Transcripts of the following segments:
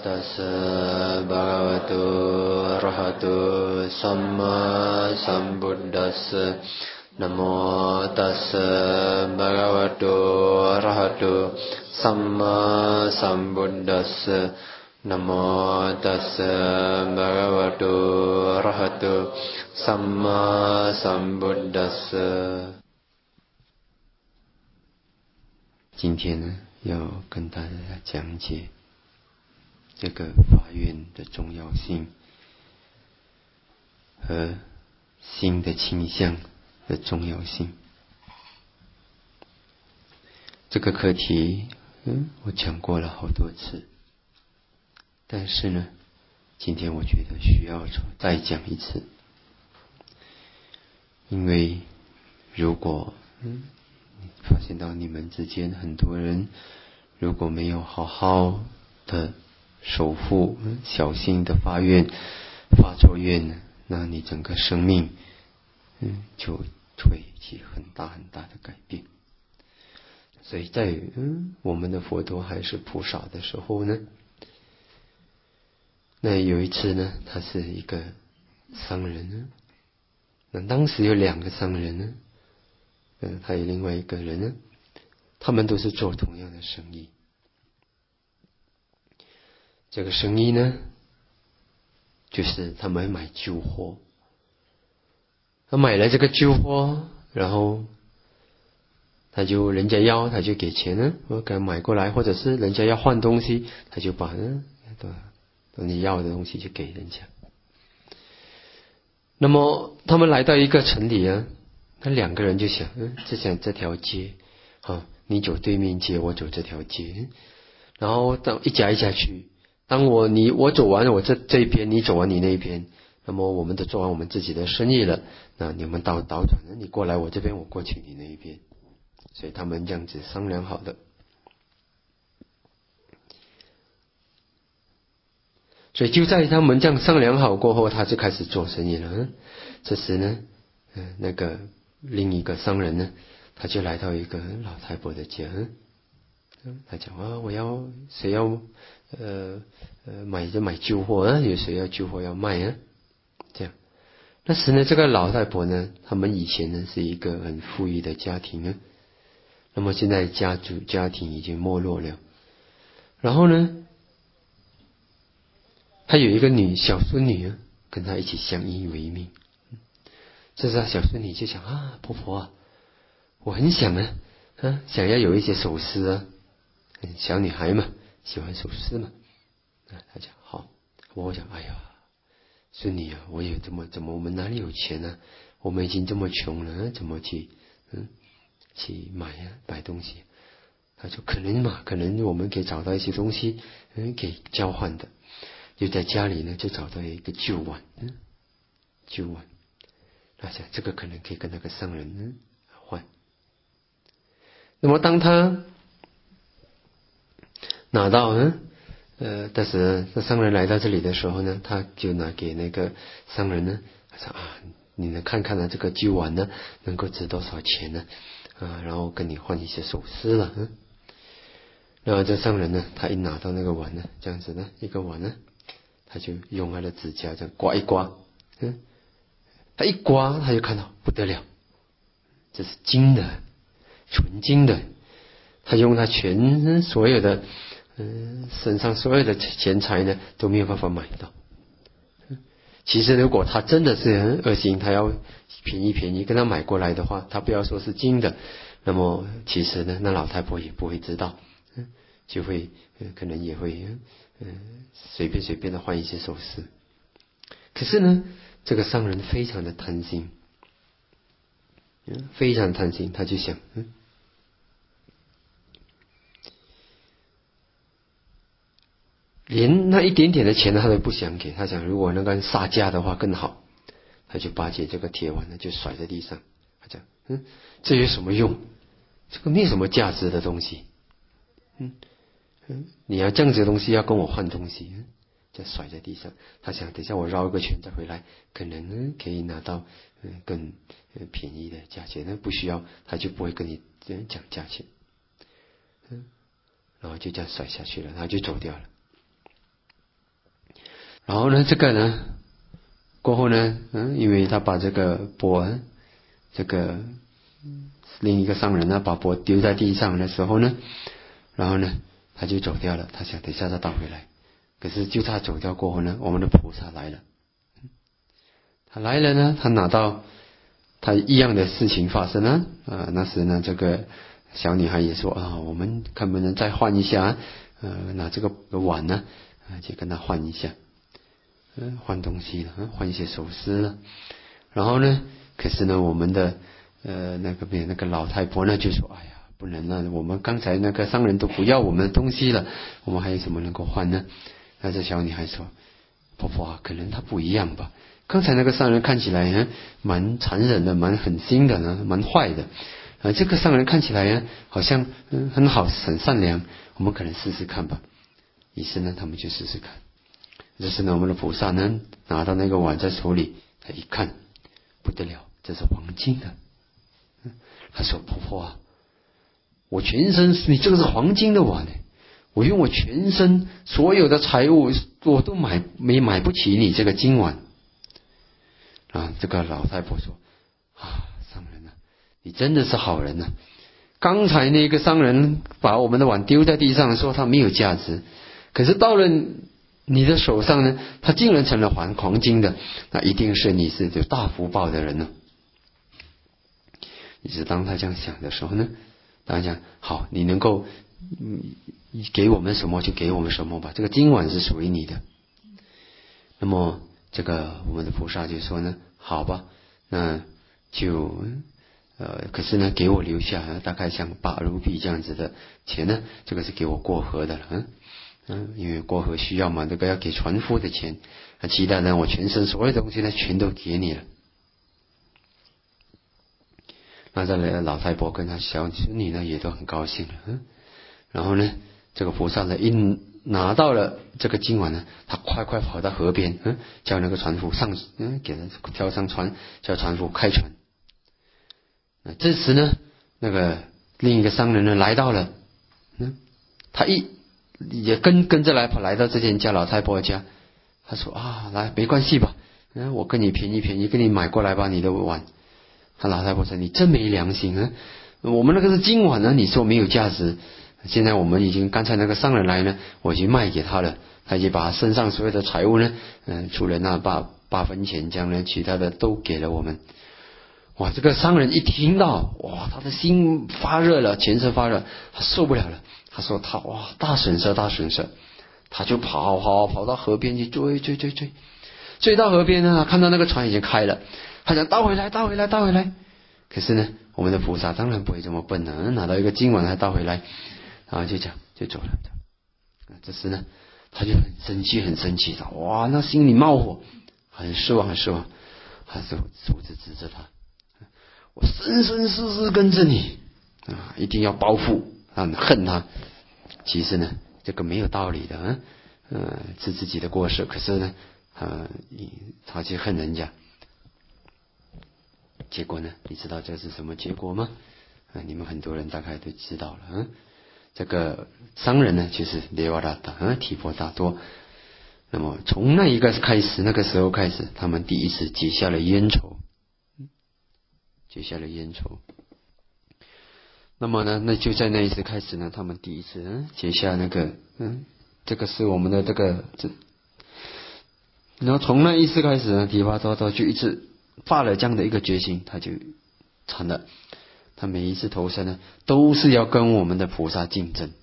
ตัสสะภะคะวะโตอะระหะโตสัมมาสัมพุทธัสสะนะโมตัสสะภะคะวะโตอะระหะโตสัมมาสัมพุทธัสสะนะโมตัสสะภะคะวะโตอะระหะโตสัมมาสัมพุทธัสสะ今天呢，要跟大家讲解这个发愿的重要性和心的倾向的重要性。这个课题，我讲过了好多次，但是呢，今天我觉得需要再讲一次，因为如果发现到你们之间很多人如果没有好好的守护小心的发愿发错愿，那你整个生命就会起很大很大的改变。所以在我们的佛陀还是菩萨的时候呢，那有一次呢，他是一个商人呢，那当时有两个商人呢，还有另外一个人呢，他们都是做同样的生意。这个生意呢，就是他们买旧货。他买了这个旧货，然后他就人家要他就给钱呢，我给他买过来，或者是人家要换东西，他就把你要的东西就给人家。那么他们来到一个城里啊，那两个人就想，这条街，你走对面街，我走这条街，然后当一家一家去，当我走完我这一边，你走完你那一边，那么我们都做完我们自己的生意了，那你们倒转，你过来我这边，我过去你那一边，所以他们这样子商量好的。所以就在他们这样商量好过后，他就开始做生意了。这时呢，那个另一个商人呢，他就来到一个老太婆的家，他讲谁要买旧货啊？有谁要旧货要卖啊？这样，那时呢，这个老太婆呢，他们以前呢是一个很富裕的家庭呢，那么现在家庭已经没落了，然后呢，他有一个小孙女啊，跟他一起相依为命。这时小孙女就想婆婆啊，我很想想要有一些首饰啊，小女孩嘛，喜欢首饰嘛。他讲好，我讲孙女啊，我有怎么我们哪里有钱呢？我们已经这么穷了，怎么去买东西？他说可能我们可以找到一些东西给交换的。就在家里呢，就找到一个旧碗，他想这个可能可以跟那个商人换。那么当他拿到但是那商人来到这里的时候呢，他就拿给那个商人呢，他说你能看看这个旧碗呢能够值多少钱呢？然后跟你换一些首饰了。然后这商人呢，他一拿到那个碗呢，这样子呢，一个碗呢，他就用他的指甲这样刮一刮，他一刮他就看到不得了，这是金的，纯金的。他用他全所有的身上所有的钱财呢都没有办法买到。其实如果他真的是很恶心，他要便宜跟他买过来的话，他不要说是金的，那么其实呢，那老太婆也不会知道，就会可能也会随便的换一些首饰。可是呢，这个商人非常的贪心，非常贪心，他就想连那一点点的钱他都不想给，他想如果能够杀价的话更好，他就把这个铁碗呢就甩在地上，他讲这有什么用？这个没什么价值的东西，你要这样子的东西要跟我换东西，就甩在地上。他想等一下我绕一个圈再回来，可能可以拿到更便宜的价钱，那不需要他就不会跟你讲价钱，然后就这样甩下去了，他就走掉了。 然后呢，这个呢过后呢，因为他把这个钵，这个另一个商人呢把钵丢在地上的时候呢，然后呢他就走掉了，他想等一下再倒回来。可是就他走掉过后呢，我们的菩萨来了，他来了呢，他拿到他一样的事情发生了那时呢，这个小女孩也说我们看不能再换一下拿这个碗呢就跟他换一下，换东西了，换一些首饰了。然后呢，可是呢，我们的那个老太婆呢就说：“哎呀，不能了，我们刚才那个商人都不要我们的东西了，我们还有什么能够换呢？”那这小女孩说：“婆婆啊，可能他不一样吧。刚才那个商人看起来蛮残忍的，蛮狠心的呢，蛮坏的。这个商人看起来好像很好，很善良，我们可能试试看吧。”于是呢，他们就试试看。这是呢，我们的菩萨呢拿到那个碗在手里，他一看不得了，这是黄金的。他说：“婆婆啊，我全身你这个是黄金的碗，我用我全身所有的财物，我都买不起你这个金碗。”这个老太婆说：“商人啊，你真的是好人啊！刚才那个商人把我们的碗丢在地上，说它没有价值，可是到了你的手上呢，它竟然成了黄金的，那一定是你是有大福报的人呢。”于是当他这样想的时候呢，当然讲好，你能够给我们什么就给我们什么吧，这个金碗是属于你的。那么这个我们的菩萨就说呢，好吧，那就可是呢给我留下大概像8卢比这样子的钱呢，这个是给我过河的了。因为过河需要嘛，这个要给船夫的钱，其他呢我全身所有东西呢全都给你了。那这来老太婆跟她小孙女呢也都很高兴了。然后呢这个菩萨呢一拿到了这个金碗呢，他快跑到河边，叫那个船夫上，给他跳上船，叫船夫开船。这时呢，那个另一个商人呢来到了，他也跟着来到这间家老太婆家。他说：“来，没关系吧，我跟你便宜，跟你买过来吧，你的碗。”他老太婆说：“你真没良心我们那个是金碗呢，你说没有价值。现在我们已经刚才那个商人来呢，我已经卖给他了，他已经把身上所有的财物呢，除了那8分钱这样呢，其他的都给了我们。”哇！这个商人一听到，他的心发热了，全身发热，他受不了了。他说：“大损失！”他就跑到河边去追到河边呢，看到那个船已经开了，他想倒回来。可是呢，我们的菩萨当然不会这么笨的，拿到一个金碗还倒回来，就走了。这时呢，他就很生气的，那心里冒火，很失望。他手指指着他，我生世跟着你一定要报复，恨他。其实呢，这个没有道理的是自己的过失，可是呢他去恨人家，结果呢，你知道这是什么结果吗？你们很多人大概都知道了这个商人呢就是列瓦达达提婆达多。那么从那个时候开始，他们第一次结下了冤仇。那么呢，那就在那一次开始呢，他们第一次结下那个这个是我们的然后从那一次开始呢，提婆达多就一直发了这样的一个决心，他就惨了。他每一次投生呢，都是要跟我们的菩萨竞争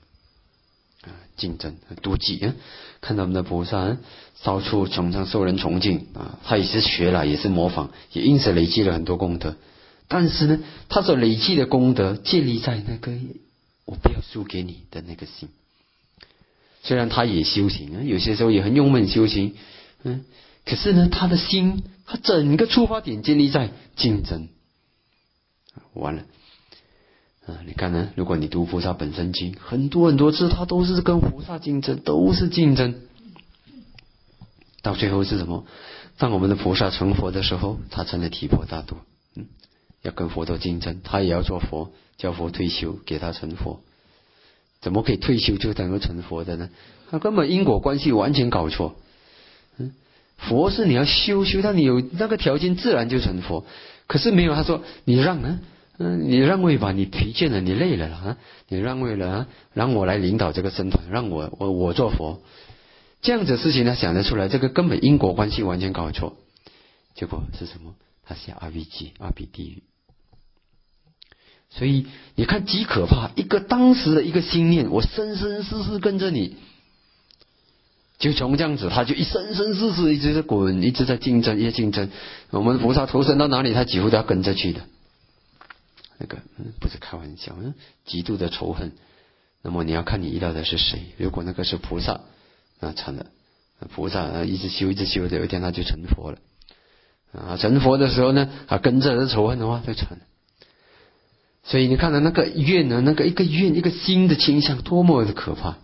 妒忌看到我们的菩萨到处常常受人崇敬他也是学了，也是模仿，也因此累积了很多功德。但是呢，他所累积的功德建立在那个我不要输给你的那个心。虽然他也修行有些时候也很用功修行可是呢，他的心，他整个出发点建立在竞争。完了你看呢，如果你读菩萨本生经，很多次他都是跟菩萨竞争，都是竞争。到最后是什么？当我们的菩萨成佛的时候，他成了提婆达多要跟佛陀竞争，他也要做佛，叫佛退休给他成佛。怎么可以退休就能够成佛的呢？他根本因果关系完全搞错佛是你要修到你有那个条件，自然就成佛。可是没有，他说你你让位吧，你疲倦了，你累了啊，你让位了啊，让我来领导这个僧团，让我做佛。这样子的事情他想得出来，这个根本因果关系完全搞错。结果是什么？他下阿鼻地狱。所以你看极可怕，一个当时的一个心念，我生生世世跟着你，就从这样子，他就生生世世一直在滚，一直在竞争，越竞争。我们菩萨投身到哪里，他几乎都要跟着去的。那个不是开玩笑，极度的仇恨。那么你要看你遇到的是谁。如果那个是菩萨，那惨了。菩萨一直修的，有一天他就成佛了。成佛的时候呢，跟着仇恨的话就惨了。所以你看到那个愿呢，那个一个愿一个心的倾向，多么的可怕！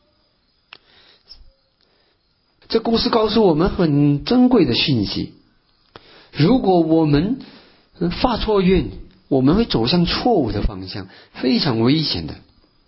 这故事告诉我们很珍贵的讯息。如果我们发错愿，我们会走向错误的方向，非常危险的。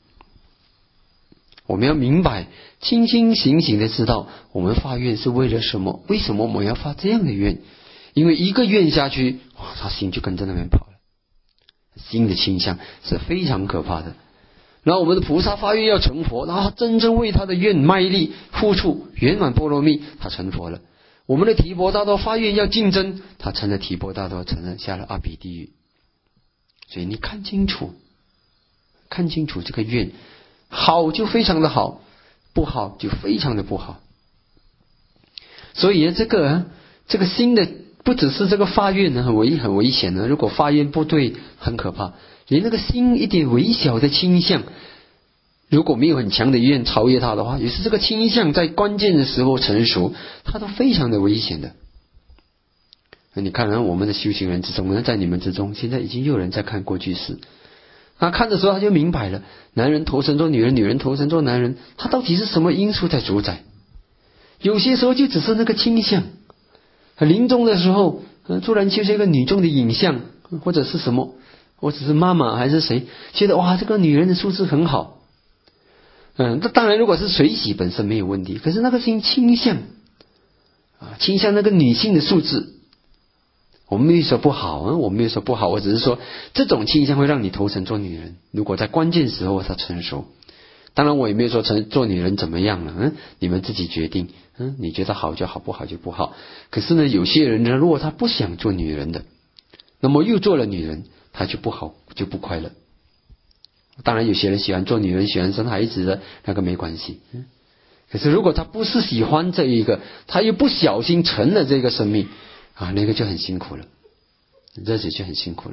我们要明白，清清醒醒的知道，我们发愿是为了什么？为什么我们要发这样的愿？因为一个愿下去，他心就跟着那边跑了。心的倾向是非常可怕的。然后我们的菩萨发愿要成佛，然后他真正为他的愿卖力付出，圆满波罗蜜，他成佛了。我们的提婆达多发愿要竞争，他成了提婆达多，成了下了阿鼻地狱。所以你看清楚这个愿，好就非常的好，不好就非常的不好。所以这个心的不只是这个发愿呢，很危险的。如果发愿不对，很可怕。连那个心一点微小的倾向，如果没有很强的愿超越它的话，也是这个倾向在关键的时候成熟，它都非常的危险的。那你看我们的修行人之中，在你们之中，现在已经有人在看过去式。他看的时候他就明白了，男人投身做女人，女人投身做男人，他到底是什么因素在主宰？有些时候就只是那个倾向。临终的时候，突然出现一个女众的影像，或者是什么，或者是妈妈还是谁，觉得哇，这个女人的素质很好。那当然，如果是水洗本身没有问题，可是那个是倾向那个女性的素质。我们没有说不好，我只是说这种倾向会让你投身做女人。如果在关键时候她成熟，当然我也没有说做女人怎么样了，你们自己决定。你觉得好就好，不好就不好。可是呢，有些人呢，如果他不想做女人的，那么又做了女人，他就不好，就不快乐。当然有些人喜欢做女人，喜欢生孩子的，那个没关系。可是如果他不是喜欢这一个，他又不小心成了这个生命那个就很辛苦了，日子就很辛苦了。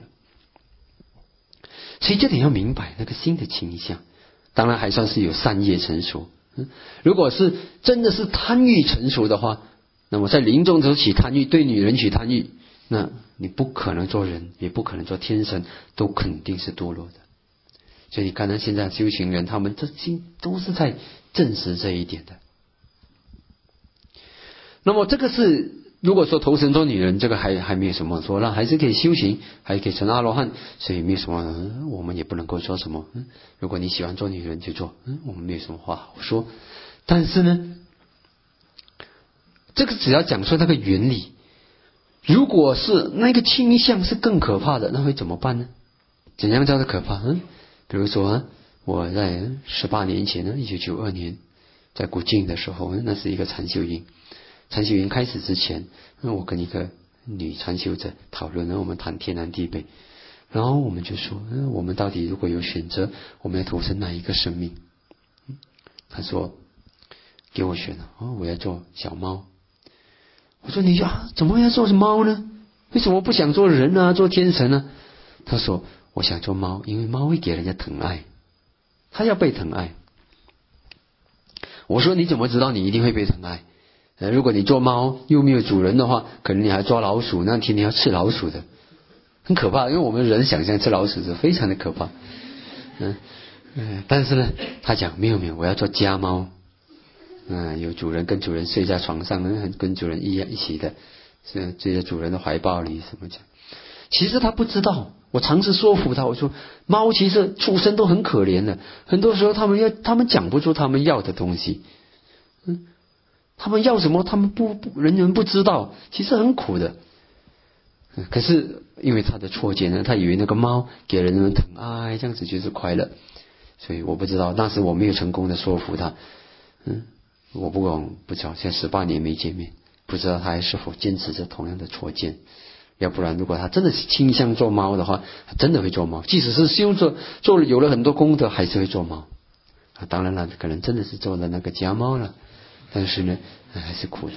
所以这点要明白那个心的倾向，当然还算是有善业成熟。如果是真的是贪欲成熟的话，那么在临终时起贪欲，对女人起贪欲，那你不可能做人，也不可能做天神，都肯定是堕落的。所以你看到现在修行人，他们这心都是在证实这一点的。那么这个是如果说投身做女人，这个还没有什么说，那还是可以修行，还可以成阿罗汉，所以没有什么，我们也不能够说什么。如果你喜欢做女人就做，我们没有什么话好说。但是呢，这个只要讲出那个原理，如果是那个倾向是更可怕的，那会怎么办呢？怎样叫做可怕？比如说我在18年前呢，1992年在古晋的时候，那是一个禅修营。禅修营开始之前，我跟一个女禅修者讨论，我们谈天南地北，然后我们就说，我们到底如果有选择，我们要投身哪一个生命？他说给我选我要做小猫。我说你怎么要做猫呢？为什么不想做人啊，做天神呢？他说我想做猫，因为猫会给人家疼爱，他要被疼爱。我说你怎么知道你一定会被疼爱？如果你做猫又没有主人的话，可能你还抓老鼠，那天你要吃老鼠的，很可怕。因为我们人想象吃老鼠是非常的可怕。但是呢，他讲没有，我要做家猫。有主人，跟主人睡在床上，跟主人一起的，是睡在主人的怀抱里，什么讲？其实他不知道，我尝试说服他，我说猫其实畜生都很可怜的，很多时候他们讲不出他们要的东西。 他们要什么，他们人不知道，其实很苦的。可是因为他的错觉呢，他以为那个猫给人们疼爱，这样子就是快乐。所以我不知道，那时我没有成功的说服他。我不知道，现在18年没见面，不知道他还是否坚持着同样的错见。要不然如果他真的是倾向做猫的话，他真的会做猫，即使是做了有了很多功德，还是会做猫。当然了，可能真的是做了那个家猫了，但是呢还是苦的。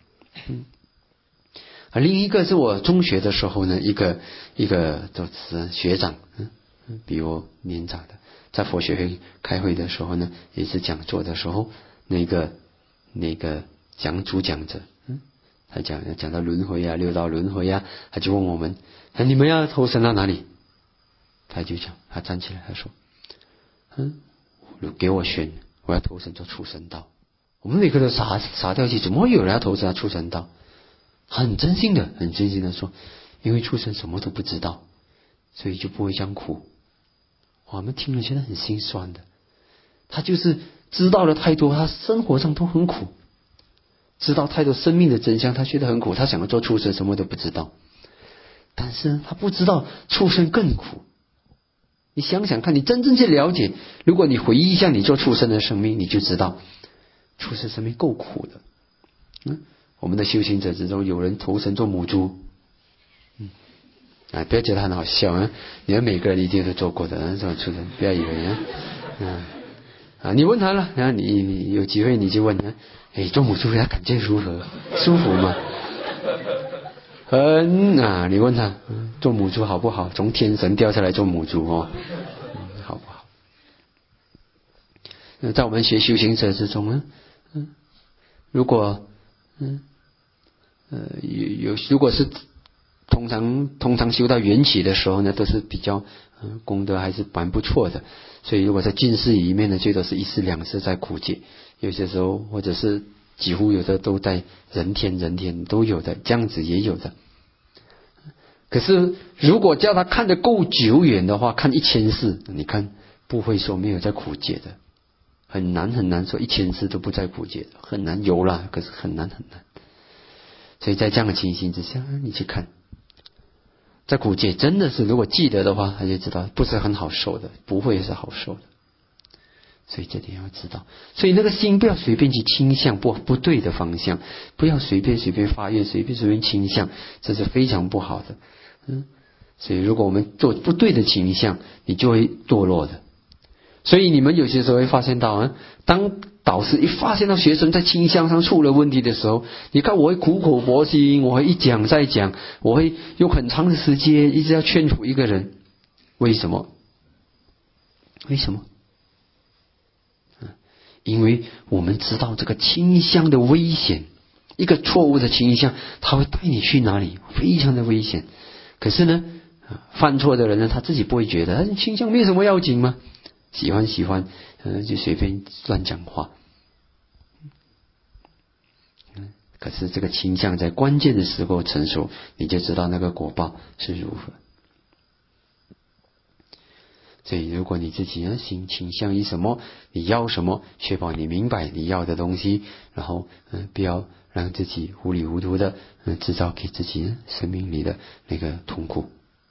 另一个是我中学的时候呢，一个就是学长，比我年长的，在佛学会开会的时候呢，也是讲座的时候，那个主讲者，他讲到轮回啊，六道轮回啊，他就问我们，你们要投生到哪里？他就讲，他站起来他说，给我选，我要投生做畜生道。我们每个都傻掉去，怎么会有人要投生到畜生道？很真心的说，因为畜生什么都不知道，所以就不会这样苦。我们听了觉得很心酸的。他就是知道了太多，他生活上都很苦，知道太多生命的真相，他觉得很苦。他想要做畜生，什么都不知道，但是他不知道畜生更苦。你想想看，你真正去了解，如果你回忆一下你做畜生的生命，你就知道畜生生命够苦的。我们的修行者之中，有人投生做母猪，不要觉得很好笑啊！你们每个人一定都做过的，这种畜生，不要以为你问他了，然后你有机会你就问他，做母猪他感觉如何？舒服吗？你问他，做母猪好不好？从天神掉下来做母猪好不好？在我们学修行者之中如果如果是通常修到缘起的时候呢，都是比较功德还是蛮不错的。所以如果在尽世里面呢，最多是1世2世在苦界，有些时候或者是几乎有的都在人天都有的，这样子也有的。可是如果叫他看得够久远的话，看1000世，你看不会说没有在苦界的，很难说1000世都不在苦界的，很难有啦，可是很难。所以在这样的情形之下，你去看，在苦界真的是，如果记得的话，他就知道不是很好受的，不会是好受的。所以这点要知道，所以那个心不要随便去倾向不对的方向，不要随便发愿，随便倾向，这是非常不好的。所以如果我们做不对的倾向，你就会堕落的。所以你们有些时候会发现到当导师一发现到学生在倾向上出了问题的时候，你看我会苦口婆心，我会一讲再讲，我会用很长的时间一直要劝服一个人。为什么？因为我们知道这个倾向的危险，一个错误的倾向，它会带你去哪里，非常的危险。可是呢，犯错的人呢，他自己不会觉得倾向没什么要紧吗？喜欢就随便乱讲话。可是这个倾向在关键的时候成熟，你就知道那个果报是如何。所以如果你自己心倾向于什么，你要什么，确保你明白你要的东西，然后不要让自己糊里糊涂的制造给自己生命里的那个痛苦。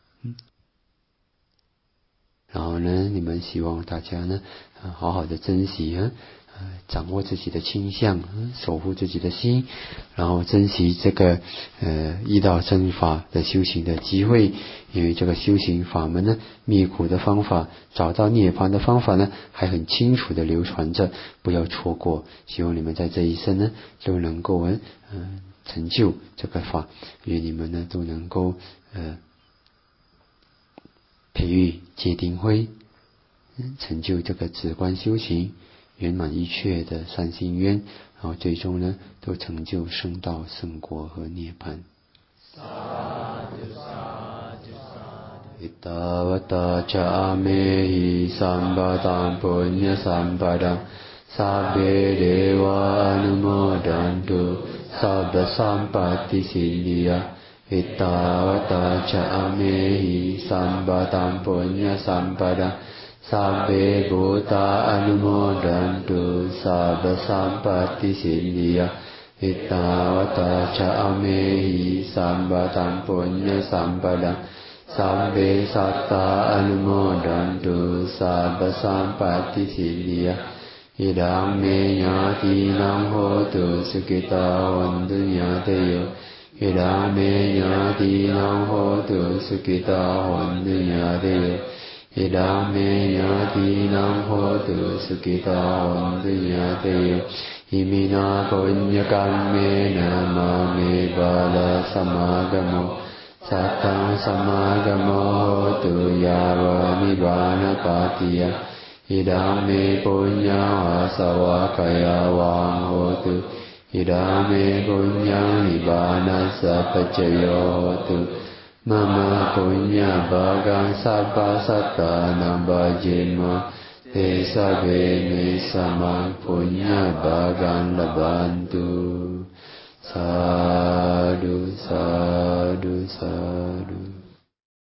然后呢，你们希望大家呢好好的珍惜掌握自己的倾向，守护自己的心，然后珍惜这个依道正法的修行的机会。因为这个修行法门呢，灭苦的方法，找到涅槃的方法呢，还很清楚的流传着，不要错过。希望你们在这一生呢都能够成就这个法，愿你们呢都能够培育戒定慧，成就这个止观修行，圆满一切的善心愿，然后最终呢都成就圣道、圣果和涅槃。Ittavata ca amehi sambadang punya sambadang sabbe deva anumodantu sabba sampatti siddhya. Ittavata ca amehi sambadang punya sambadang sabbe bhuta anumodantu sabba sampatti siddhya. Ittavata cha amehi sambatam punya sampadam Sabbe satta anumodantu sabba sampatti siddhya Idam me ñātīnaṁ hotu sukita hontu ñātayo Idam me ñātīnaṁ hotu sukita hontu ñātayo Idam me ñātīnaṁ hotu sukita hontu ñātayo Imina punya kammena mame bala samagamo Sattang samagamo hotu yava nibbana patiya Idam me punya asavakaya vang hotu Idam me punya nibbana sapacayo hotu Mama punya bhagang sabba sattanam bhajima Te sabbe me samang punya bhagang labantu Sadhu, sadhu, sadhu